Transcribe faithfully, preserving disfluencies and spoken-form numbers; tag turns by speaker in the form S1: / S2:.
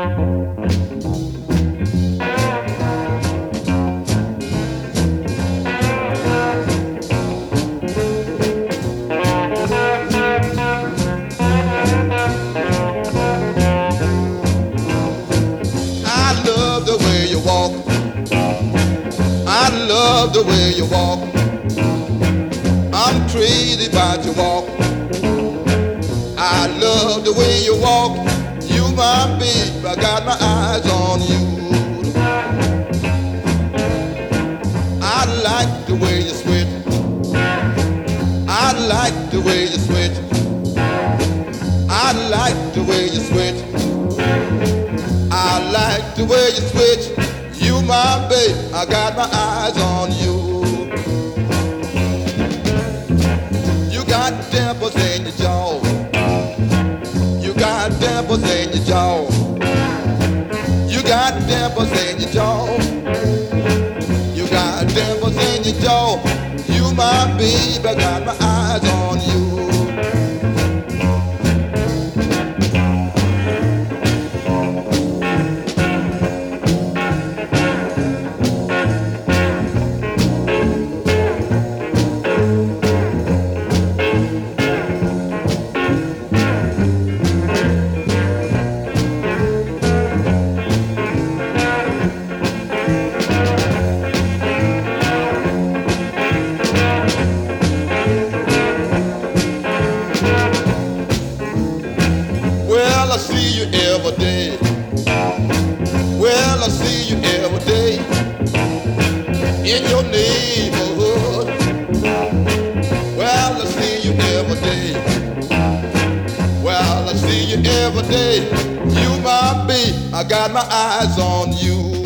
S1: I love the way you walk. I love the way you walk. I'm crazy about your walk. I love the way you walk. You my babe, I got my eyes on you. I like the way you switch. I like the way you switch. I like the way you switch. I like the way you switch. You my babe, I got my eyes on you. You got dimples in your jaw. You got dimples in your jaw. You got dimples in your jaw. You got dimples in your jaw. You my babe, I got my eyes on you. Well, I see you every day. Well, I see you every day in your neighborhood. Well, I see you every day. Well, I see you every day. You my babe, I got my eyes on you.